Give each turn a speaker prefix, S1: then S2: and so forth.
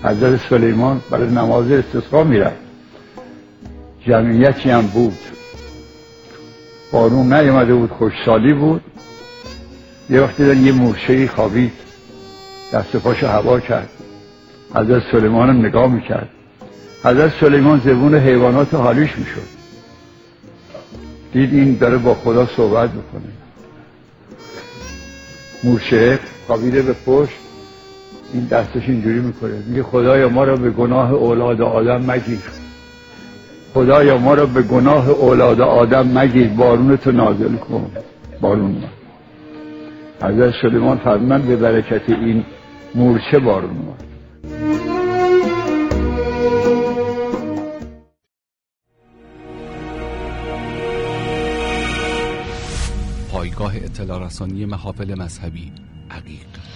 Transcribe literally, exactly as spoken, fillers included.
S1: حضرت سلیمان برای نماز استسقا میرفت، جمعیتی هم بود، بارون نیامده بود، خوشسالی بود. یه وقتی در یه مورچه‌ای خوابید، دست پاشو هوا کرد، حضرت سلیمان هم نگاه میکرد. حضرت سلیمان زبون حیوانات حالیش میشد، دید این داره با خدا صحبت میکنه. مورچه خوابیده به پشت، این دستش اینجوری میکنه، میگه خدایا ما را به گناه اولاد آدم مگیر، خدایا ما را به گناه اولاد آدم مگیر، بارونتو نازل کن. بارون ما حضرت سلیمان فرمودند به برکت این مورچه بارون ما.
S2: پایگاه اطلاع رسانی محافل مذهبی عقیق.